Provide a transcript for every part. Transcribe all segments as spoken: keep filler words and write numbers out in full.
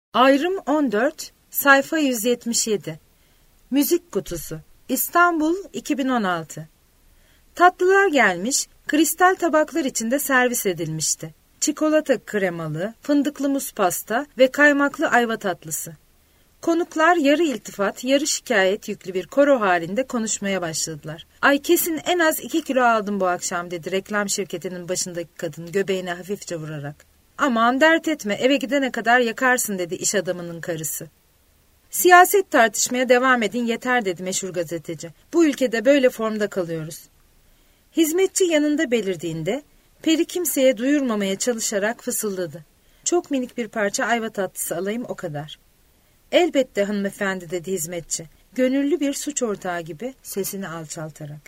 Ayrım on dört, sayfa yüz yetmiş yedi. Müzik kutusu. İstanbul iki bin on altı. Tatlılar gelmiş, kristal tabaklar içinde servis edilmişti. Çikolata kremalı, fındıklı muz pasta ve kaymaklı ayva tatlısı. Konuklar yarı iltifat, yarı şikayet yüklü bir koro halinde konuşmaya başladılar. "Ay kesin en az iki kilo aldım bu akşam," dedi reklam şirketinin başındaki kadın göbeğine hafifçe vurarak. "Aman dert etme, eve gidene kadar yakarsın," dedi iş adamının karısı. "Siyaset tartışmaya devam edin yeter," dedi meşhur gazeteci. "Bu ülkede böyle formda kalıyoruz." Hizmetçi yanında belirdiğinde Peri kimseye duyurmamaya çalışarak fısıldadı. "Çok minik bir parça ayva tatlısı alayım, o kadar." "Elbette hanımefendi," dedi hizmetçi. Gönüllü bir suç ortağı gibi sesini alçaltarak.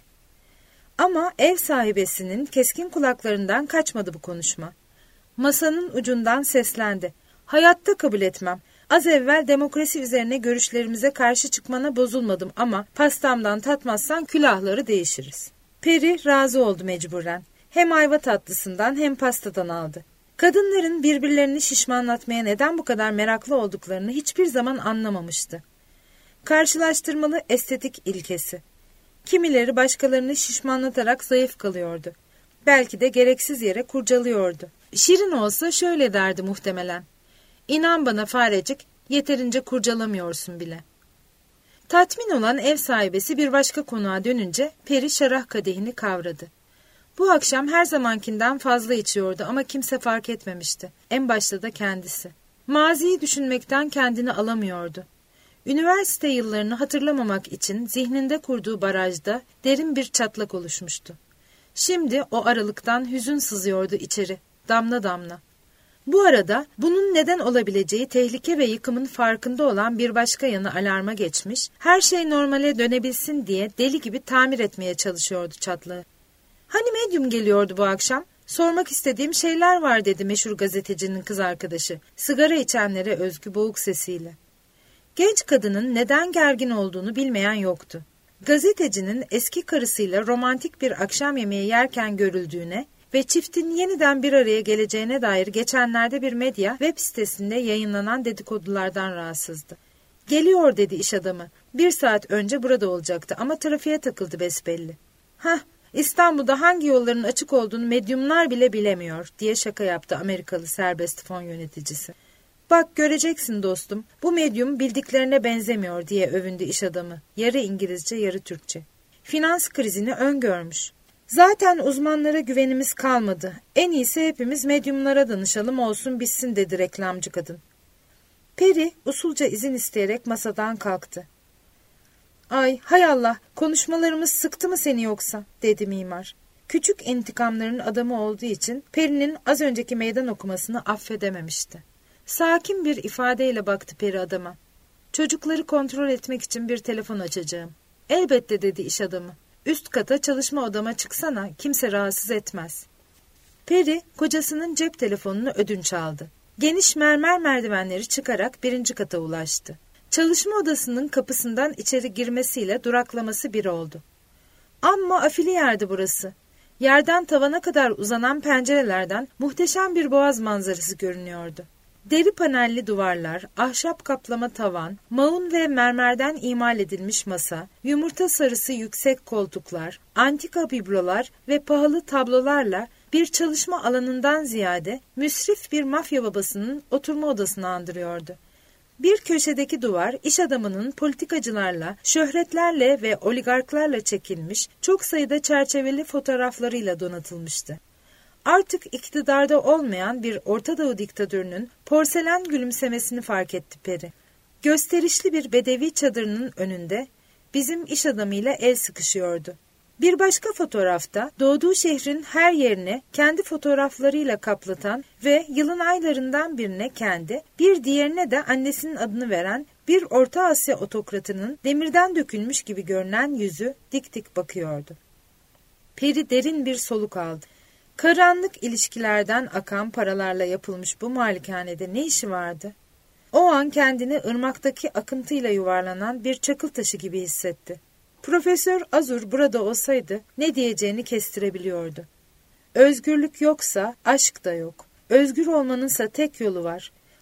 Ama ev sahibesinin keskin kulaklarından kaçmadı bu konuşma. Masanın ucundan seslendi. "Hayatta kabul etmem. Az evvel demokrasi üzerine görüşlerimize karşı çıkmana bozulmadım ama pastamdan tatmazsan külahları değişiriz." Peri razı oldu mecburen. Hem ayva tatlısından hem pastadan aldı. Kadınların birbirlerini şişmanlatmaya neden bu kadar meraklı olduklarını hiçbir zaman anlamamıştı. Karşılaştırmalı estetik ilkesi. Kimileri başkalarını şişmanlatarak zayıf kalıyordu. Belki de gereksiz yere kurcalıyordu. Şirin olsa şöyle derdi muhtemelen: "İnan bana farecik, yeterince kurcalamıyorsun bile." Tatmin olan ev sahibesi bir başka konuğa dönünce Peri şarah kadehini kavradı. Bu akşam her zamankinden fazla içiyordu ama kimse fark etmemişti. En başta da kendisi. Maziyi düşünmekten kendini alamıyordu. Üniversite yıllarını hatırlamamak için zihninde kurduğu barajda derin bir çatlak oluşmuştu. Şimdi o aralıktan hüzün sızıyordu içeri, damla damla. Bu arada bunun neden olabileceği tehlike ve yıkımın farkında olan bir başka yanı alarma geçmiş, her şey normale dönebilsin diye deli gibi tamir etmeye çalışıyordu çatlağı. "Hani medyum geliyordu bu akşam? Sormak istediğim şeyler var," dedi meşhur gazetecinin kız arkadaşı, sigara içenlere özgü boğuk sesiyle. Genç kadının neden gergin olduğunu bilmeyen yoktu. Gazetecinin eski karısıyla romantik bir akşam yemeği yerken görüldüğüne ve çiftin yeniden bir araya geleceğine dair geçenlerde bir medya web sitesinde yayınlanan dedikodulardan rahatsızdı. "Geliyor," dedi iş adamı. "Bir saat önce burada olacaktı ama trafiğe takıldı besbelli." "Hah, İstanbul'da hangi yolların açık olduğunu medyumlar bile bilemiyor," diye şaka yaptı Amerikalı serbest fon yöneticisi. "Bak göreceksin dostum, bu medyum bildiklerine benzemiyor," diye övündü iş adamı. Yarı İngilizce, yarı Türkçe. "Finans krizini öngörmüş. Zaten uzmanlara güvenimiz kalmadı. En iyisi hepimiz medyumlara danışalım olsun bitsin," dedi reklamcı kadın. Peri usulca izin isteyerek masadan kalktı. "Ay hay Allah, konuşmalarımız sıktı mı seni yoksa?" dedi mimar. Küçük intikamların adamı olduğu için Peri'nin az önceki meydan okumasını affedememişti. Sakin bir ifadeyle baktı Peri adama. "Çocukları kontrol etmek için bir telefon açacağım." "Elbette," dedi iş adamı. "Üst kata çalışma odama çıksana, kimse rahatsız etmez." Peri kocasının cep telefonunu ödünç aldı. Geniş mermer merdivenleri çıkarak birinci kata ulaştı. Çalışma odasının kapısından içeri girmesiyle duraklaması bir oldu. Amma afili yerdi burası. Yerden tavana kadar uzanan pencerelerden muhteşem bir boğaz manzarası görünüyordu. Deri panelli duvarlar, ahşap kaplama tavan, maun ve mermerden imal edilmiş masa, yumurta sarısı yüksek koltuklar, antika biblolar ve pahalı tablolarla bir çalışma alanından ziyade müsrif bir mafya babasının oturma odasını andırıyordu. Bir köşedeki duvar iş adamının politikacılarla, şöhretlerle ve oligarklarla çekilmiş çok sayıda çerçeveli fotoğraflarıyla donatılmıştı. Artık iktidarda olmayan bir Orta Doğu diktatörünün porselen gülümsemesini fark etti Peri. Gösterişli bir bedevi çadırının önünde bizim iş adamıyla el sıkışıyordu. Bir başka fotoğrafta doğduğu şehrin her yerini kendi fotoğraflarıyla kaplatan ve yılın aylarından birine kendi, bir diğerine de annesinin adını veren bir Orta Asya otokratının demirden dökülmüş gibi görünen yüzü dik dik bakıyordu. Peri derin bir soluk aldı. Karanlık ilişkilerden akan paralarla yapılmış bu malikanede ne işi vardı? O an kendini ırmaktaki akıntıyla yuvarlanan bir çakıl taşı gibi hissetti. Profesör Azur burada olsaydı ne diyeceğini kestirebiliyordu. Özgürlük yoksa aşk da yok. Özgür olmanınsa tek yolu var.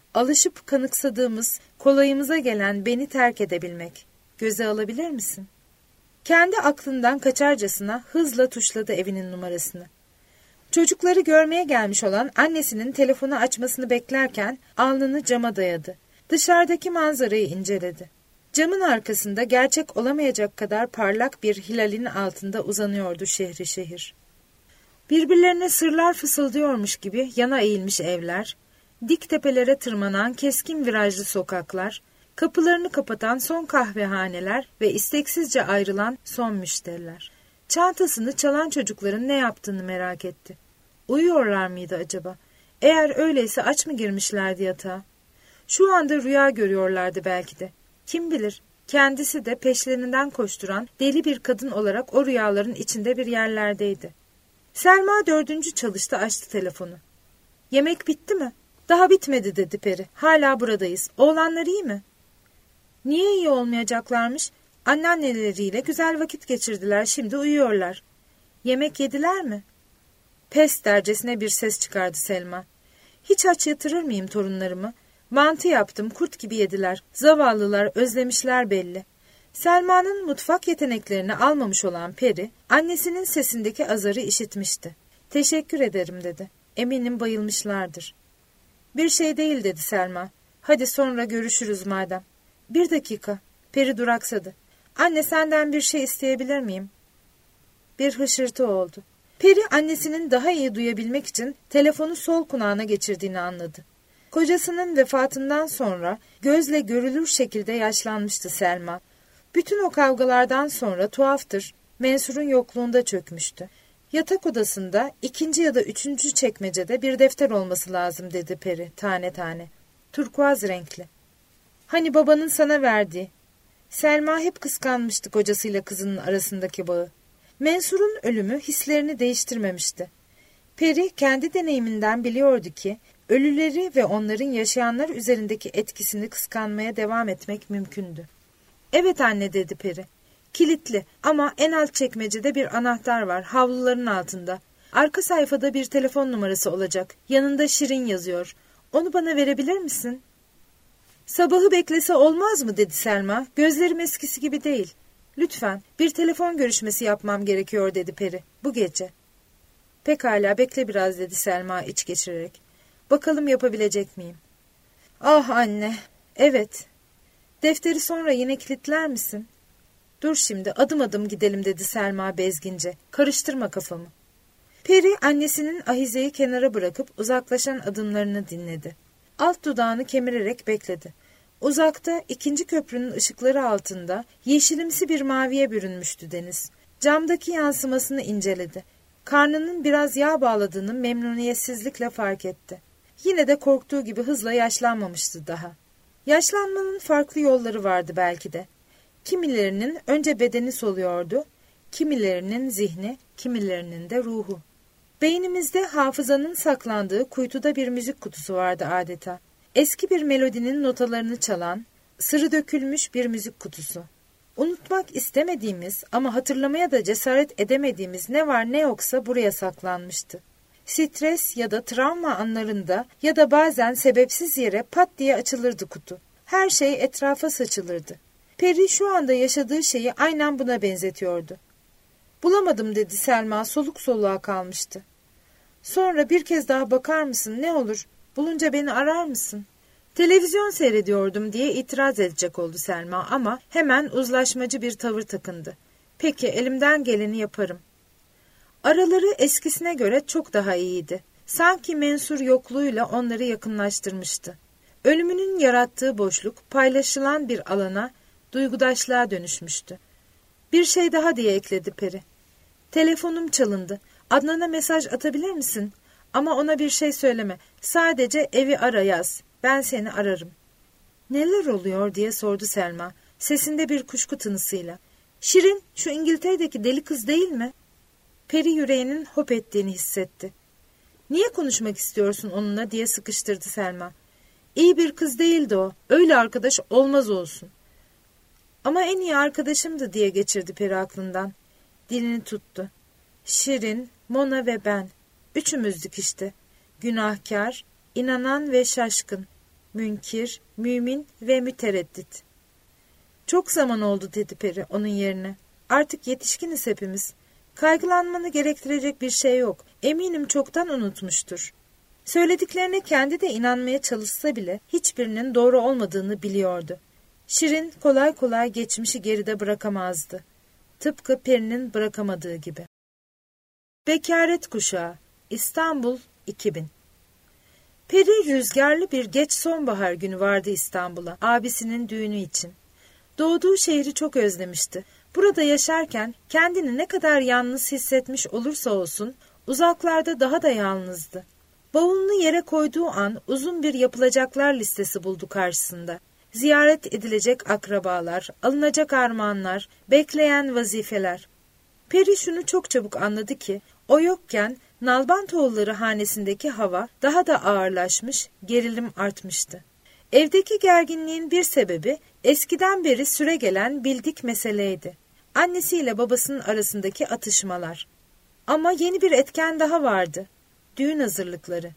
Alışıp kanıksadığımız, kolayımıza gelen beni terk edebilmek. Göze alabilir misin? Kendi aklından kaçarcasına hızla tuşladı evinin numarasını. Çocukları görmeye gelmiş olan annesinin telefonu açmasını beklerken alnını cama dayadı. Dışarıdaki manzarayı inceledi. Camın arkasında gerçek olamayacak kadar parlak bir hilalin altında uzanıyordu şehri şehir. Birbirlerine sırlar fısıldıyormuş gibi yana eğilmiş evler, dik tepelere tırmanan keskin virajlı sokaklar, kapılarını kapatan son kahvehaneler ve isteksizce ayrılan son müşteriler. Çantasını çalan çocukların ne yaptığını merak etti. Uyuyorlar mıydı acaba? Eğer öyleyse aç mı girmişlerdi yatağa? Şu anda rüya görüyorlardı belki de. Kim bilir, kendisi de peşlerinden koşturan deli bir kadın olarak o rüyaların içinde bir yerlerdeydi. Selma dördüncü çalışta açtı telefonu. Yemek bitti mi? Daha bitmedi dedi Peri. Hala buradayız. Oğlanlar iyi mi? Niye iyi olmayacaklarmış? Anneanneleriyle güzel vakit geçirdiler. Şimdi uyuyorlar. Yemek yediler mi? Pes dercesine bir ses çıkardı Selma. Hiç aç yatırır mıyım torunlarımı? Mantı yaptım, kurt gibi yediler. Zavallılar özlemişler belli. Selma'nın mutfak yeteneklerini almamış olan Peri, annesinin sesindeki azarı işitmişti. Teşekkür ederim dedi. Eminim bayılmışlardır. Bir şey değil dedi Selma. Hadi sonra görüşürüz madem. Bir dakika. Peri duraksadı. Anne senden bir şey isteyebilir miyim? Bir hışırtı oldu. Peri annesinin daha iyi duyabilmek için telefonu sol kulağına geçirdiğini anladı. Kocasının vefatından sonra gözle görülür şekilde yaşlanmıştı Selma. Bütün o kavgalardan sonra tuhaftır, Mensur'un yokluğunda çökmüştü. Yatak odasında ikinci ya da üçüncü çekmecede bir defter olması lazım dedi Peri tane tane. Turkuaz renkli. Hani babanın sana verdiği. Selma hep kıskanmıştı kocasıyla kızının arasındaki bağı. Mensur'un ölümü hislerini değiştirmemişti. Peri kendi deneyiminden biliyordu ki ölüleri ve onların yaşayanlar üzerindeki etkisini kıskanmaya devam etmek mümkündü. Evet anne dedi Peri. Kilitli ama en alt çekmecede bir anahtar var havluların altında. Arka sayfada bir telefon numarası olacak. Yanında Şirin yazıyor. Onu bana verebilir misin? Sabahı beklese olmaz mı dedi Selma. Gözlerim eskisi gibi değil. Lütfen bir telefon görüşmesi yapmam gerekiyor dedi Peri. Bu gece. Pekala bekle biraz dedi Selma iç geçirerek. Bakalım yapabilecek miyim? Ah anne. Evet. Defteri sonra yine kilitler misin? Dur şimdi adım adım gidelim dedi Selma bezgince. Karıştırma kafamı. Peri annesinin ahizeyi kenara bırakıp uzaklaşan adımlarını dinledi. Alt dudağını kemirerek bekledi. Uzakta ikinci köprünün ışıkları altında yeşilimsi bir maviye bürünmüştü deniz. Camdaki yansımasını inceledi. Karnının biraz yağ bağladığını memnuniyetsizlikle fark etti. Yine de korktuğu gibi hızla yaşlanmamıştı daha. Yaşlanmanın farklı yolları vardı belki de. Kimilerinin önce bedeni soluyordu, kimilerinin zihni, kimilerinin de ruhu. Beynimizde hafızanın saklandığı kuytuda bir müzik kutusu vardı adeta. Eski bir melodinin notalarını çalan, sırrı dökülmüş bir müzik kutusu. Unutmak istemediğimiz ama hatırlamaya da cesaret edemediğimiz ne var ne yoksa buraya saklanmıştı. Stres ya da travma anlarında ya da bazen sebepsiz yere pat diye açılırdı kutu. Her şey etrafa saçılırdı. Peri şu anda yaşadığı şeyi aynen buna benzetiyordu. Bulamadım dedi Selma soluk soluğa kalmıştı. Sonra bir kez daha bakar mısın ne olur bulunca beni arar mısın? Televizyon seyrediyordum diye itiraz edecek oldu Selma ama hemen uzlaşmacı bir tavır takındı. Peki elimden geleni yaparım. Araları eskisine göre çok daha iyiydi. Sanki Mensur yokluğuyla onları yakınlaştırmıştı. Ölümünün yarattığı boşluk paylaşılan bir alana, duygudaşlığa dönüşmüştü. Bir şey daha diye ekledi Peri. Telefonum çalındı. Adnan'a mesaj atabilir misin? Ama ona bir şey söyleme. Sadece evi ara yaz. Ben seni ararım. Neler oluyor diye sordu Selma. Sesinde bir kuşku tınısıyla. Şirin şu İngiltere'deki deli kız değil mi? Peri yüreğinin hop ettiğini hissetti. Niye konuşmak istiyorsun onunla diye sıkıştırdı Selma. İyi bir kız değildi o. Öyle arkadaş olmaz olsun. Ama en iyi arkadaşımdı diye geçirdi Peri aklından. Dilini tuttu. Şirin, Mona ve ben. Üçümüzdük işte. Günahkar, inanan ve şaşkın. münkir, mümin ve mütereddit. Çok zaman oldu dedi peri onun yerine. Artık yetişkiniz hepimiz. Kaygılanmanı gerektirecek bir şey yok. Eminim çoktan unutmuştur. Söylediklerine kendi de inanmaya çalışsa bile hiçbirinin doğru olmadığını biliyordu. Şirin kolay kolay geçmişi geride bırakamazdı. Tıpkı perinin bırakamadığı gibi. Bekaret Kuşağı, İstanbul iki bin. Peri rüzgarlı bir geç sonbahar günü vardı İstanbul'a, abisinin düğünü için. Doğduğu şehri çok özlemişti. Burada yaşarken kendini ne kadar yalnız hissetmiş olursa olsun, uzaklarda daha da yalnızdı. Bavulunu yere koyduğu an uzun bir yapılacaklar listesi buldu karşısında. Ziyaret edilecek akrabalar, alınacak armağanlar, bekleyen vazifeler. Peri şunu çok çabuk anladı ki, o yokken Nalbantoğulları hanesindeki hava daha da ağırlaşmış, gerilim artmıştı. Evdeki gerginliğin bir sebebi eskiden beri süregelen bildik meseleydi. Annesiyle babasının arasındaki atışmalar. Ama yeni bir etken daha vardı. Düğün hazırlıkları.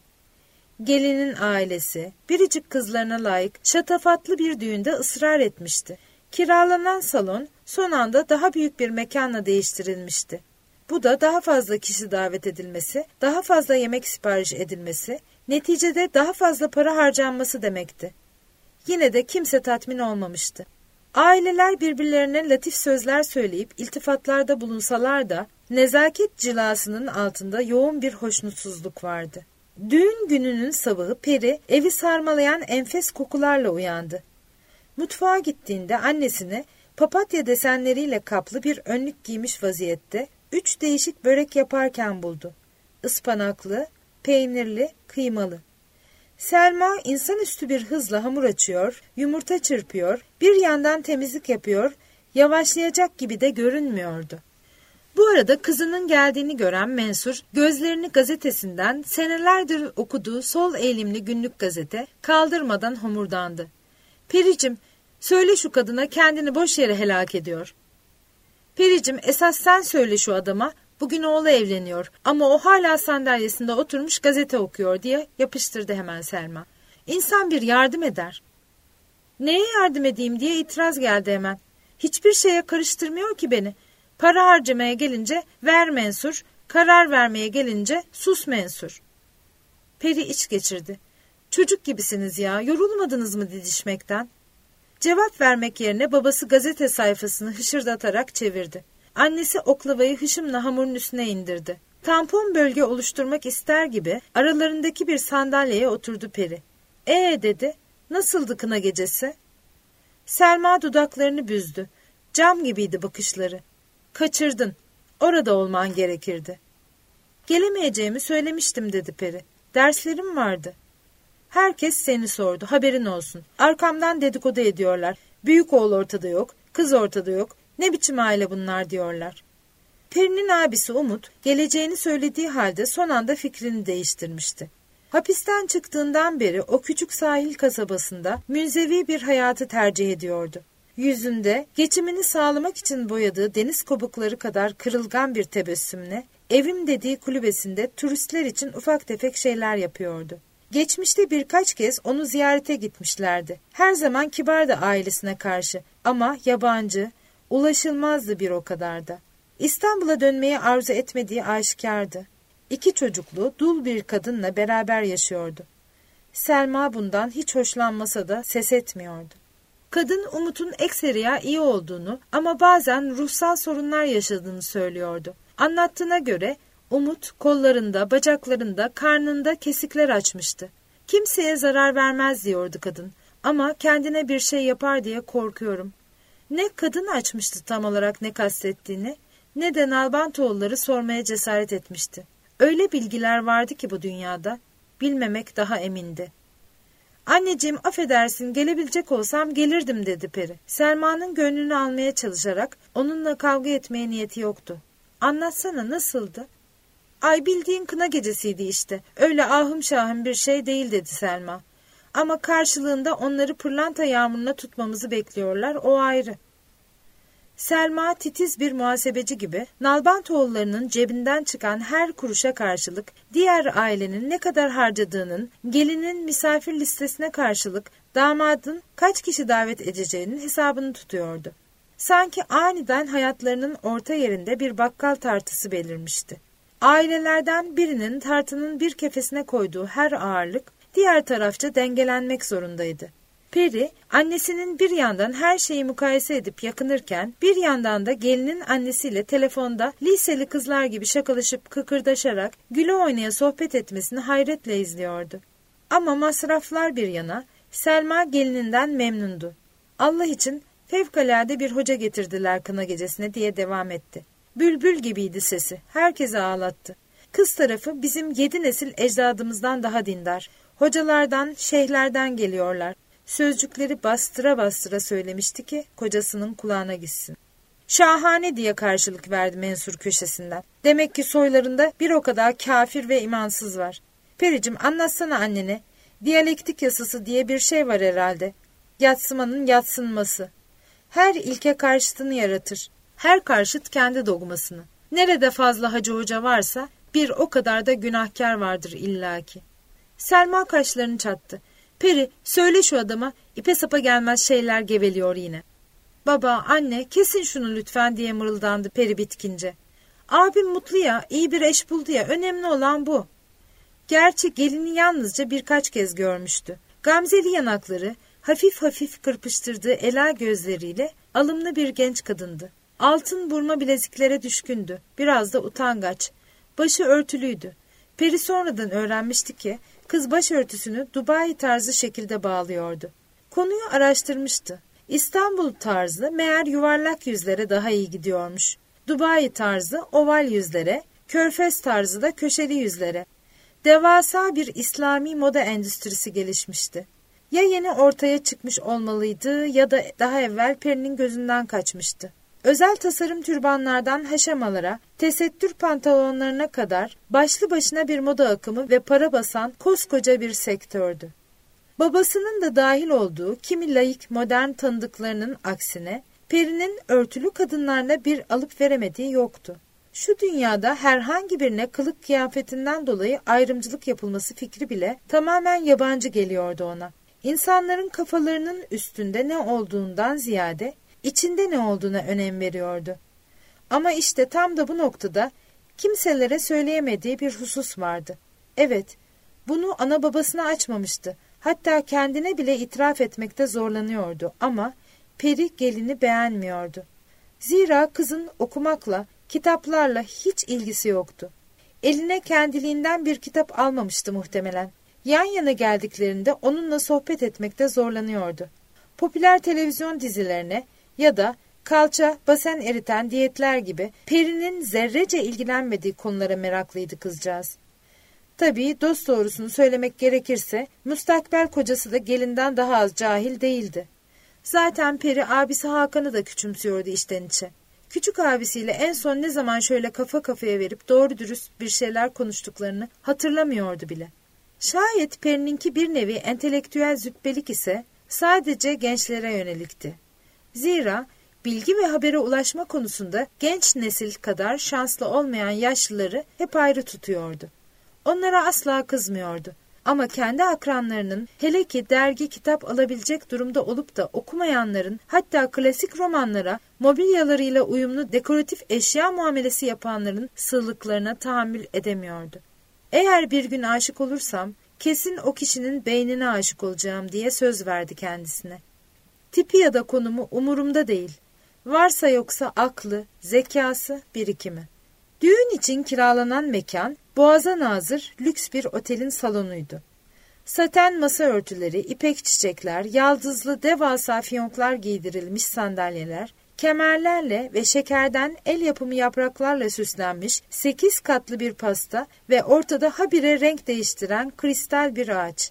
Gelinin ailesi, biricik kızlarına layık şatafatlı bir düğünde ısrar etmişti. Kiralanan salon son anda daha büyük bir mekanla değiştirilmişti. Bu da daha fazla kişi davet edilmesi, daha fazla yemek sipariş edilmesi, neticede daha fazla para harcanması demekti. Yine de kimse tatmin olmamıştı. Aileler birbirlerine latif sözler söyleyip iltifatlarda bulunsalar da nezaket cilasının altında yoğun bir hoşnutsuzluk vardı. Düğün gününün sabahı Peri evi sarmalayan enfes kokularla uyandı. Mutfağa gittiğinde annesini papatya desenleriyle kaplı bir önlük giymiş vaziyette üç değişik börek yaparken buldu. Ispanaklı, peynirli, kıymalı. Selma insanüstü bir hızla hamur açıyor, yumurta çırpıyor, bir yandan temizlik yapıyor, yavaşlayacak gibi de görünmüyordu. Bu arada kızının geldiğini gören Mensur, gözlerini gazetesinden senelerdir okuduğu sol eğilimli günlük gazete kaldırmadan homurdandı. "Pericim, söyle şu kadına kendini boş yere helak ediyor." "Pericim, esas sen söyle şu adama, bugün oğlu evleniyor ama o hala sandalyesinde oturmuş gazete okuyor" diye yapıştırdı hemen Selma. "İnsan bir yardım eder." "Neye yardım edeyim?" diye itiraz geldi hemen. "Hiçbir şeye karıştırmıyor ki beni. Para harcamaya gelince ver Mensur, karar vermeye gelince sus Mensur." Peri iç geçirdi. "Çocuk gibisiniz ya, yorulmadınız mı didişmekten?" Cevap vermek yerine babası gazete sayfasını hışırdatarak çevirdi. Annesi oklavayı hışımla hamurun üstüne indirdi. Tampon bölge oluşturmak ister gibi aralarındaki bir sandalyeye oturdu Peri. "Ee" dedi, "nasıldı kına gecesi?" Selma dudaklarını büzdü. Cam gibiydi bakışları. "Kaçırdın. Orada olman gerekirdi." "Gelemeyeceğimi söylemiştim" dedi Peri. "Derslerim vardı." "Herkes seni sordu, haberin olsun. Arkamdan dedikodu ediyorlar. Büyük oğul ortada yok, kız ortada yok. Ne biçim aile bunlar diyorlar." Peri'nin abisi Umut, geleceğini söylediği halde son anda fikrini değiştirmişti. Hapisten çıktığından beri o küçük sahil kasabasında münzevi bir hayatı tercih ediyordu. Yüzünde geçimini sağlamak için boyadığı deniz kabukları kadar kırılgan bir tebessümle evim dediği kulübesinde turistler için ufak tefek şeyler yapıyordu. Geçmişte birkaç kez onu ziyarete gitmişlerdi. Her zaman kibardı ailesine karşı ama yabancı, ulaşılmazdı bir o kadar da. İstanbul'a dönmeyi arzu etmediği aşikardı. İki çocuklu, dul bir kadınla beraber yaşıyordu. Selma bundan hiç hoşlanmasa da ses etmiyordu. Kadın Umut'un ekseriya iyi olduğunu ama bazen ruhsal sorunlar yaşadığını söylüyordu. Anlattığına göre Umut kollarında, bacaklarında, karnında kesikler açmıştı. Kimseye zarar vermez diyordu kadın ama kendine bir şey yapar diye korkuyorum. Ne kadın açmıştı tam olarak ne kastettiğini, ne de Nalbantoğulları sormaya cesaret etmişti. Öyle bilgiler vardı ki bu dünyada, bilmemek daha emindi. "Anneciğim affedersin, gelebilecek olsam gelirdim" dedi Peri. Selma'nın gönlünü almaya çalışarak onunla kavga etmeye niyeti yoktu. "Anlatsana, nasıldı?" "Ay, bildiğin kına gecesiydi işte. Öyle ahım şahım bir şey değil" dedi Selma. "Ama karşılığında onları pırlanta yağmuruna tutmamızı bekliyorlar, o ayrı." Selma titiz bir muhasebeci gibi Nalbantoğullarının cebinden çıkan her kuruşa karşılık diğer ailenin ne kadar harcadığının, gelinin misafir listesine karşılık damadın kaç kişi davet edeceğinin hesabını tutuyordu. Sanki aniden hayatlarının orta yerinde bir bakkal tartısı belirmişti. Ailelerden birinin tartının bir kefesine koyduğu her ağırlık diğer tarafça dengelenmek zorundaydı. Peri, annesinin bir yandan her şeyi mukayese edip yakınırken, bir yandan da gelinin annesiyle telefonda liseli kızlar gibi şakalaşıp kıkırdaşarak güle oynaya sohbet etmesini hayretle izliyordu. Ama masraflar bir yana, Selma gelininden memnundu. Allah için fevkalade bir hoca getirdiler kına gecesine diye devam etti. Bülbül gibiydi sesi, herkesi ağlattı. Kız tarafı bizim yedi nesil ecdadımızdan daha dindar. Hocalardan, şeyhlerden geliyorlar. Sözcükleri bastıra bastıra söylemişti ki kocasının kulağına gitsin. Şahane diye karşılık verdi mensur köşesinden. Demek ki soylarında bir o kadar kafir ve imansız var. Pericim anlatsana annene. Diyalektik yasası diye bir şey var herhalde. Yatsımanın yatsınması. Her ilke karşıtını yaratır. Her karşıt kendi dogmasını. Nerede fazla hacı hoca varsa bir o kadar da günahkar vardır illaki. Selma kaşlarını çattı. Peri söyle şu adama, ipe sapa gelmez şeyler geveliyor yine. Baba, anne kesin şunu lütfen diye mırıldandı Peri bitkince. Abim mutlu ya, iyi bir eş buldu ya, önemli olan bu. Gerçi gelini yalnızca birkaç kez görmüştü. Gamzeli yanakları, hafif hafif kırpıştırdığı ela gözleriyle alımlı bir genç kadındı. Altın burma bileziklere düşkündü, biraz da utangaç. Başı örtülüydü. Peri sonradan öğrenmişti ki kız başörtüsünü Dubai tarzı şekilde bağlıyordu. Konuyu araştırmıştı. İstanbul tarzı meğer yuvarlak yüzlere daha iyi gidiyormuş. Dubai tarzı oval yüzlere, Körfez tarzı da köşeli yüzlere. Devasa bir İslami moda endüstrisi gelişmişti. Ya yeni ortaya çıkmış olmalıydı ya da daha evvel Peri'nin gözünden kaçmıştı. Özel tasarım türbanlardan haşamalara, tesettür pantolonlarına kadar başlı başına bir moda akımı ve para basan koskoca bir sektördü. Babasının da dahil olduğu kimi laik modern tanıdıklarının aksine Peri'nin örtülü kadınlarla bir alıp veremediği yoktu. Şu dünyada herhangi birine kılık kıyafetinden dolayı ayrımcılık yapılması fikri bile tamamen yabancı geliyordu ona. İnsanların kafalarının üstünde ne olduğundan ziyade içinde ne olduğuna önem veriyordu. Ama işte tam da bu noktada kimselere söyleyemediği bir husus vardı. Evet, bunu ana babasına açmamıştı. Hatta kendine bile itiraf etmekte zorlanıyordu ama Peri gelini beğenmiyordu. Zira kızın okumakla, kitaplarla hiç ilgisi yoktu. Eline kendiliğinden bir kitap almamıştı muhtemelen. Yan yana geldiklerinde onunla sohbet etmekte zorlanıyordu. Popüler televizyon dizilerine ya da kalça, basen eriten diyetler gibi Peri'nin zerrece ilgilenmediği konulara meraklıydı kızcağız. Tabii dost doğrusunu söylemek gerekirse müstakbel kocası da gelinden daha az cahil değildi. Zaten Peri abisi Hakan'ı da küçümsüyordu içten içe. Küçük abisiyle en son ne zaman şöyle kafa kafaya verip doğru dürüst bir şeyler konuştuklarını hatırlamıyordu bile. Şayet Peri'ninki bir nevi entelektüel züppelik ise sadece gençlere yönelikti. Zira bilgi ve habere ulaşma konusunda genç nesil kadar şanslı olmayan yaşlıları hep ayrı tutuyordu. Onlara asla kızmıyordu. Ama kendi akranlarının hele ki dergi kitap alabilecek durumda olup da okumayanların hatta klasik romanlara mobilyalarıyla uyumlu dekoratif eşya muamelesi yapanların sığlıklarına tahammül edemiyordu. Eğer bir gün aşık olursam kesin o kişinin beynine aşık olacağım diye söz verdi kendisine. Tipi ya da konumu umurumda değil. Varsa yoksa aklı, zekası, birikimi. Düğün için kiralanan mekan, boğaza nazır lüks bir otelin salonuydu. Saten masa örtüleri, ipek çiçekler, yaldızlı devasa fiyonklar giydirilmiş sandalyeler, kemerlerle ve şekerden el yapımı yapraklarla süslenmiş sekiz katlı bir pasta ve ortada habire renk değiştiren kristal bir ağaç.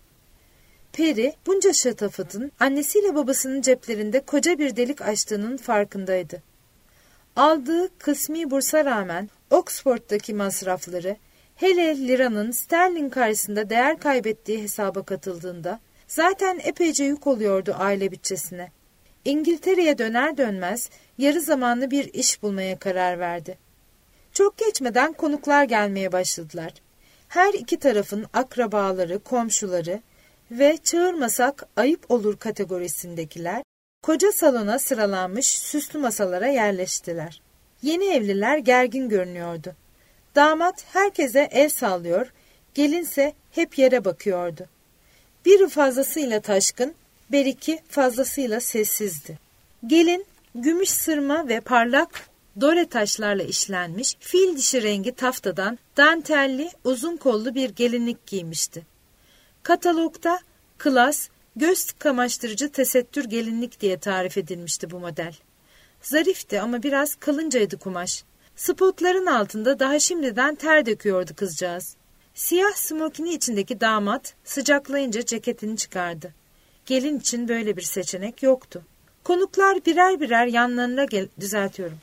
Peri bunca şatafatın annesiyle babasının ceplerinde koca bir delik açtığının farkındaydı. Aldığı kısmi bursa rağmen Oxford'daki masrafları, hele liranın sterlin karşısında değer kaybettiği hesaba katıldığında zaten epeyce yük oluyordu aile bütçesine. İngiltere'ye döner dönmez yarı zamanlı bir iş bulmaya karar verdi. Çok geçmeden konuklar gelmeye başladılar. Her iki tarafın akrabaları, komşuları ve çağırmasak ayıp olur kategorisindekiler koca salona sıralanmış süslü masalara yerleştiler. Yeni evliler gergin görünüyordu. Damat herkese el sallıyor, gelinse hep yere bakıyordu. Biri fazlasıyla taşkın, beriki fazlasıyla sessizdi. Gelin gümüş sırma ve parlak dore taşlarla işlenmiş fil dişi rengi taftadan dantelli uzun kollu bir gelinlik giymişti. Katalogda klas, göz kamaştırıcı tesettür gelinlik diye tarif edilmişti bu model. Zarifti ama biraz kalıncaydı kumaş. Spotların altında daha şimdiden ter döküyordu kızcağız. Siyah smokini içindeki damat sıcaklayınca ceketini çıkardı. Gelin için böyle bir seçenek yoktu. Konuklar birer birer yanlarına gel düzeltiyorum.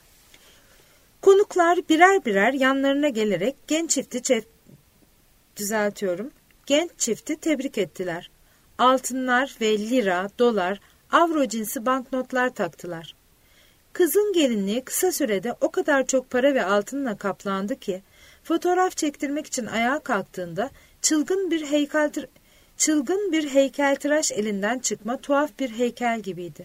Konuklar birer birer yanlarına gelerek genç çifti çe düzeltiyorum. Genç çifti tebrik ettiler. Altınlar ve lira, dolar, avro cinsi banknotlar taktılar. Kızın gelinliği kısa sürede o kadar çok para ve altınla kaplandı ki fotoğraf çektirmek için ayağa kalktığında çılgın bir heykel çılgın bir heykeltıraş elinden çıkma tuhaf bir heykel gibiydi.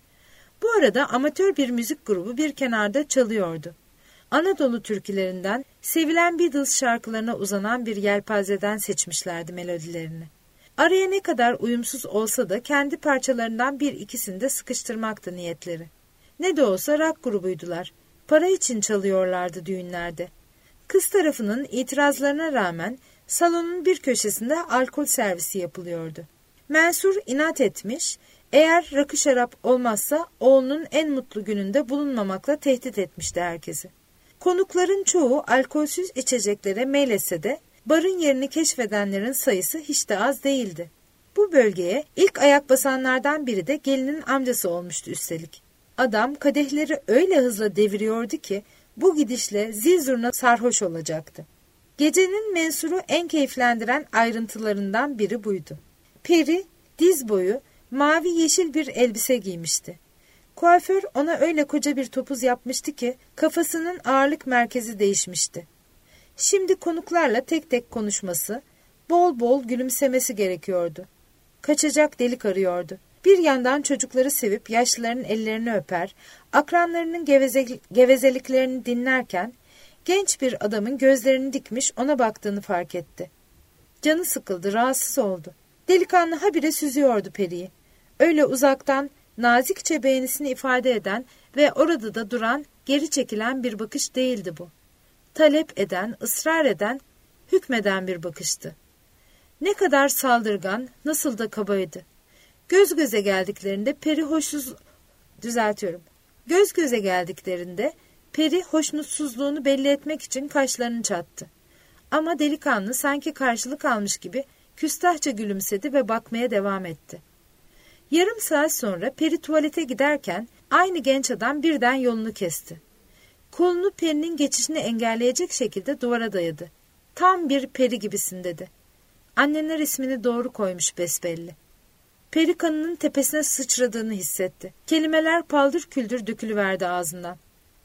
Bu arada amatör bir müzik grubu bir kenarda çalıyordu. Anadolu türkülerinden, sevilen Beatles şarkılarına uzanan bir yelpazeden seçmişlerdi melodilerini. Araya ne kadar uyumsuz olsa da kendi parçalarından bir ikisini de sıkıştırmaktı niyetleri. Ne de olsa rock grubuydular. Para için çalıyorlardı düğünlerde. Kız tarafının itirazlarına rağmen salonun bir köşesinde alkol servisi yapılıyordu. Mensur inat etmiş, eğer rakı şarap olmazsa oğlunun en mutlu gününde bulunmamakla tehdit etmişti herkesi. Konukların çoğu alkolsüz içeceklere meylese de barın yerini keşfedenlerin sayısı hiç de az değildi. Bu bölgeye ilk ayak basanlardan biri de gelinin amcası olmuştu üstelik. Adam kadehleri öyle hızla deviriyordu ki bu gidişle zil zurna sarhoş olacaktı. Gecenin mensuru en keyiflendiren ayrıntılarından biri buydu. Peri diz boyu mavi yeşil bir elbise giymişti. Kuaför ona öyle koca bir topuz yapmıştı ki kafasının ağırlık merkezi değişmişti. Şimdi konuklarla tek tek konuşması, bol bol gülümsemesi gerekiyordu. Kaçacak delik arıyordu. Bir yandan çocukları sevip yaşlıların ellerini öper, akranlarının geveze, gevezeliklerini dinlerken genç bir adamın gözlerini dikmiş ona baktığını fark etti. Canı sıkıldı, rahatsız oldu. Delikanlı habire süzüyordu Peri'yi. Öyle uzaktan nazikçe beğenisini ifade eden ve orada da duran, geri çekilen bir bakış değildi bu. Talep eden, ısrar eden, hükmeden bir bakıştı. Ne kadar saldırgan, nasıl da kabaydı. Göz göze geldiklerinde Peri hoşsuz düzeltiyorum. Göz göze geldiklerinde Peri hoşnutsuzluğunu belli etmek için kaşlarını çattı. Ama delikanlı sanki karşılık almış gibi küstahça gülümsedi ve bakmaya devam etti. Yarım saat sonra Peri tuvalete giderken aynı genç adam birden yolunu kesti. Kolunu Peri'nin geçişini engelleyecek şekilde duvara dayadı. Tam bir peri gibisin dedi. Anneler ismini doğru koymuş besbelli. Peri kanının tepesine sıçradığını hissetti. Kelimeler paldır küldür dökülüverdi ağzından.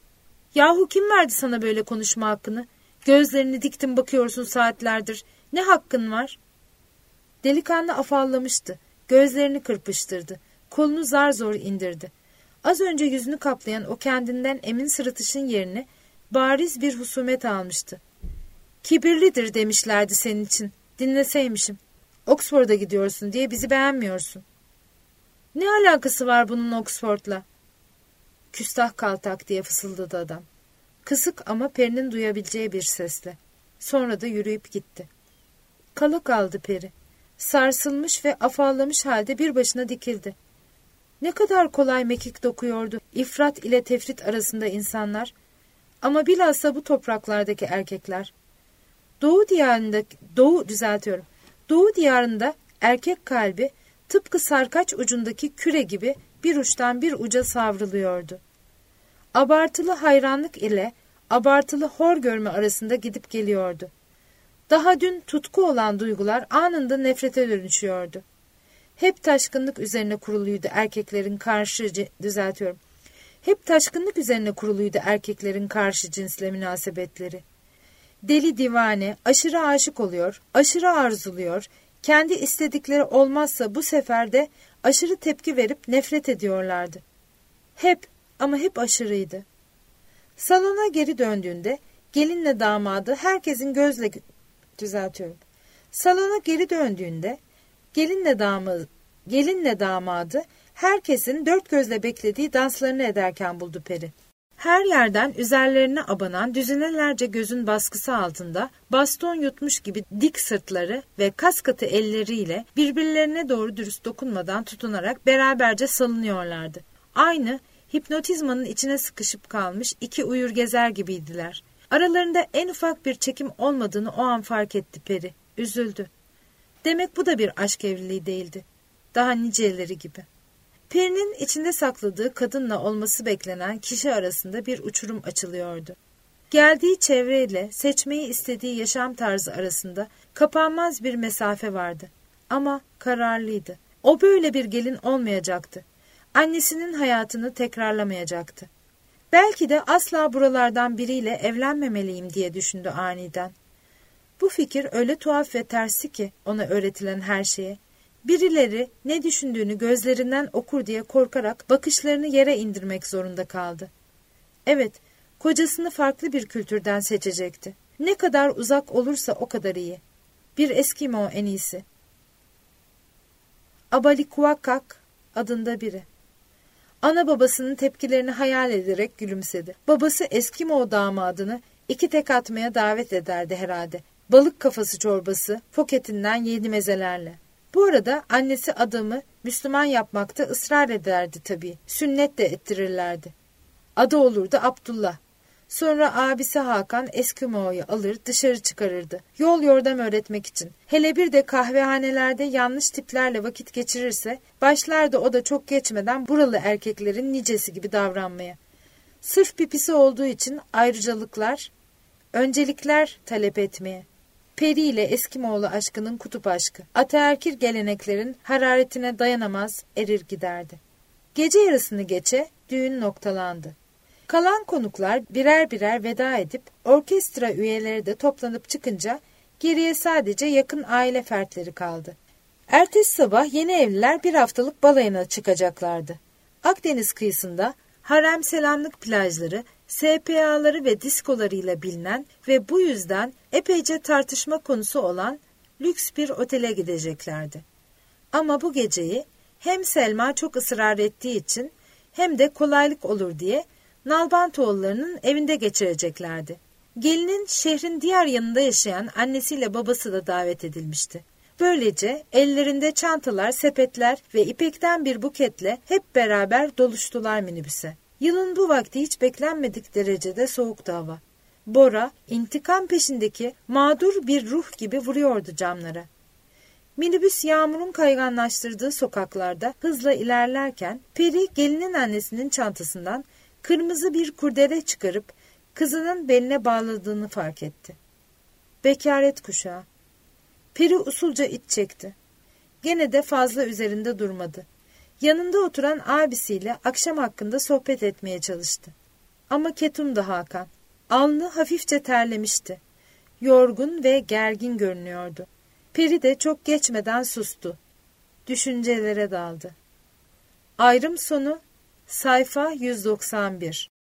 Yahu kim verdi sana böyle konuşma hakkını? Gözlerini diktin bakıyorsun saatlerdir. Ne hakkın var? Delikanlı afallamıştı. Gözlerini kırpıştırdı. Kolunu zar zor indirdi. Az önce yüzünü kaplayan o kendinden emin sırıtışın yerini bariz bir husumet almıştı. Kibirlidir demişlerdi senin için. Dinleseymişim. Oxford'a gidiyorsun diye bizi beğenmiyorsun. Ne alakası var bunun Oxford'la? Küstah kaltak diye fısıldadı adam. Kısık ama Peri'nin duyabileceği bir sesle. Sonra da yürüyüp gitti. Kala kaldı Peri. Sarsılmış ve afallamış halde bir başına dikildi. Ne kadar kolay mekik dokuyordu ifrat ile tefrit arasında insanlar. Ama bilhassa bu topraklardaki erkekler. Doğu diyarında, doğu düzeltiyorum. Doğu diyarında erkek kalbi tıpkı sarkaç ucundaki küre gibi bir uçtan bir uca savruluyordu. Abartılı hayranlık ile abartılı hor görme arasında gidip geliyordu. Daha dün tutku olan duygular anında nefrete dönüşüyordu. Hep taşkınlık üzerine kuruluydu erkeklerin karşı düzeltiyorum. Hep taşkınlık üzerine kuruluydu erkeklerin karşı cinsle münasebetleri. Deli divane, aşırı aşık oluyor, aşırı arzuluyor, kendi istedikleri olmazsa bu sefer de aşırı tepki verip nefret ediyorlardı. Hep ama hep aşırıydı. Salona geri döndüğünde gelinle damadı herkesin gözle düzeltiyorum. Salona geri döndüğünde gelinle damadı, gelinle damadı herkesin dört gözle beklediği danslarını ederken buldu Peri. Her yerden üzerlerine abanan düzinelerce gözün baskısı altında baston yutmuş gibi dik sırtları ve kaskatı elleriyle birbirlerine doğru dürüst dokunmadan tutunarak beraberce salınıyorlardı. Aynı hipnotizmanın içine sıkışıp kalmış iki uyur gezer gibiydiler. Aralarında en ufak bir çekim olmadığını o an fark etti Peri. Üzüldü. Demek bu da bir aşk evliliği değildi. Daha niceleri gibi. Peri'nin içinde sakladığı kadınla olması beklenen kişi arasında bir uçurum açılıyordu. Geldiği çevreyle seçmeyi istediği yaşam tarzı arasında kapanmaz bir mesafe vardı. Ama kararlıydı. O böyle bir gelin olmayacaktı. Annesinin hayatını tekrarlamayacaktı. Belki de asla buralardan biriyle evlenmemeliyim diye düşündü aniden. Bu fikir öyle tuhaf ve tersi ki ona öğretilen her şeye. Birileri ne düşündüğünü gözlerinden okur diye korkarak bakışlarını yere indirmek zorunda kaldı. Evet, kocasını farklı bir kültürden seçecekti. Ne kadar uzak olursa o kadar iyi. Bir Eskimo en iyisi. Abalikuakak adında biri. Ana babasının tepkilerini hayal ederek gülümsedi. Babası Eskimo damadını iki tek atmaya davet ederdi herhalde. Balık kafası çorbası, foketinden yedi mezelerle. Bu arada annesi adamı Müslüman yapmakta ısrar ederdi tabii. Sünnet de ettirirlerdi. Adı olurdu Abdullah. Sonra abisi Hakan Eskimo'yu alır dışarı çıkarırdı. Yol yordam öğretmek için. Hele bir de kahvehanelerde yanlış tiplerle vakit geçirirse başlardı o da çok geçmeden buralı erkeklerin nicesi gibi davranmaya. Sırf pipisi olduğu için ayrıcalıklar, öncelikler talep etmeye. Peri ile Eskimoğlu aşkının kutup aşkı. Ataerkil geleneklerin hararetine dayanamaz erir giderdi. Gece yarısını geçe düğün noktalandı. Kalan konuklar birer birer veda edip orkestra üyeleri de toplanıp çıkınca geriye sadece yakın aile fertleri kaldı. Ertesi sabah yeni evliler bir haftalık balayına çıkacaklardı. Akdeniz kıyısında harem selamlık plajları, S P A'ları ve diskolarıyla bilinen ve bu yüzden epeyce tartışma konusu olan lüks bir otele gideceklerdi. Ama bu geceyi hem Selma çok ısrar ettiği için hem de kolaylık olur diye Nalbantoğullarının evinde geçireceklerdi. Gelinin şehrin diğer yanında yaşayan annesiyle babası da davet edilmişti. Böylece ellerinde çantalar, sepetler ve ipekten bir buketle hep beraber doluştular minibüse. Yılın bu vakti hiç beklenmedik derecede soğuktu hava. Bora, intikam peşindeki mağdur bir ruh gibi vuruyordu camlara. Minibüs yağmurun kayganlaştırdığı sokaklarda hızla ilerlerken Peri gelinin annesinin çantasından kırmızı bir kurdele çıkarıp kızının beline bağladığını fark etti. Bekaret kuşağı. Peri usulca iç çekti. Gene de fazla üzerinde durmadı. Yanında oturan abisiyle akşam hakkında sohbet etmeye çalıştı. Ama ketumdu Hakan. Alnı hafifçe terlemişti. Yorgun ve gergin görünüyordu. Peri de çok geçmeden sustu. Düşüncelere daldı. Ayrım sonu sayfa yüz doksan bir.